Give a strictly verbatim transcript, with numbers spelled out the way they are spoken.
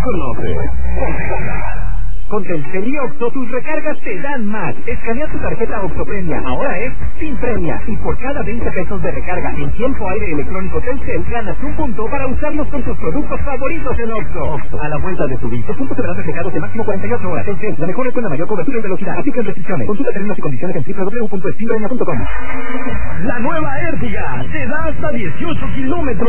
conoces. Con Telcel y Oxxo, tus recargas te dan más. Escanea tu tarjeta Oxxo Premia. Ahora es sin premia. Y por cada veinte pesos de recarga en tiempo aire electrónico Telcel, ganas un punto para usarlos con tus productos favoritos en Oxxo. Oxxo, a la vuelta de tu vida. Los puntos serán reflejados de máximo cuarenta y ocho horas. Telcel, la mejor red con la mayor cobertura y velocidad. Aplican restricciones. Consulta términos y condiciones en doble u doble u doble u punto extimpremia punto com. La nueva Ertiga te da hasta dieciocho kilómetros